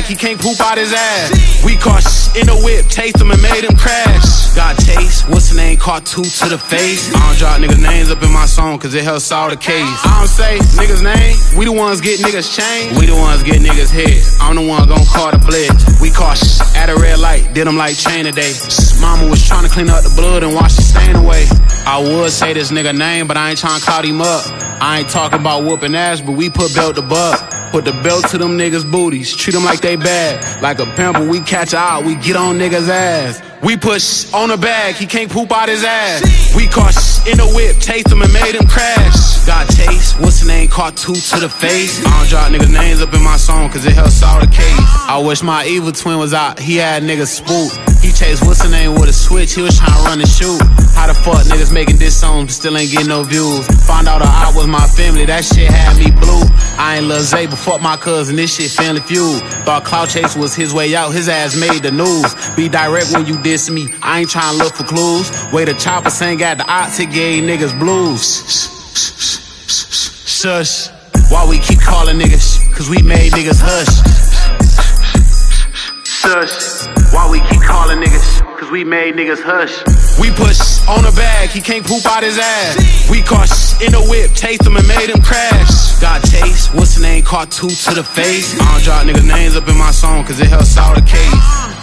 he can't poop out his ass. We caught in the whip, chased him and made him crash. Got chased, what's the name? Caught 2 to the face. I don't drop niggas' names up in my song, cause it helps solve the case. I don't say niggas' name, we the ones get niggas chained. We the ones get niggas hit. I'm the one gon' call the blitz. We caught at a red light, did him like chain today. Mama was tryna clean up the blood and wash the stain away. I would say this nigga name, but I ain't tryna cloud him up. I ain't talking about whooping ass, but we put belt to butt. Put the belt to them niggas' booties, treat them like they bad. Like a pimple, we catch out, we get on niggas' ass. We push on the bag, he can't poop out his ass. We caught in the whip, chased him and made him crash. Got chased, what's the name? Caught 2 to the face. I don't drop niggas' names up in my song, cause it helps solve the case. I wish my evil twin was out, he had niggas spooked. He chased what's the name with a switch, he was tryna run and shoot. How the fuck niggas making this song but still ain't getting no views? Found out I was my family, that shit had me blue. I ain't Lil Zay, but fuck my cousin, this shit family feud. Thought Cloud Chase was his way out, his ass made the news. Be direct when you diss me, I ain't tryna look for clues. Way the chopper sang at the ox, it gave niggas blues. Shush, why we keep calling niggas? Cause we made niggas hush. Shush, why we keep calling niggas? Cause we made niggas hush. We push on the bag, he can't poop out his ass. We caught in the whip, chased him and made him crash. Got chased, what's the name? Caught 2 to the face. I don't drop niggas' names up in my song, cause it helps solve the case.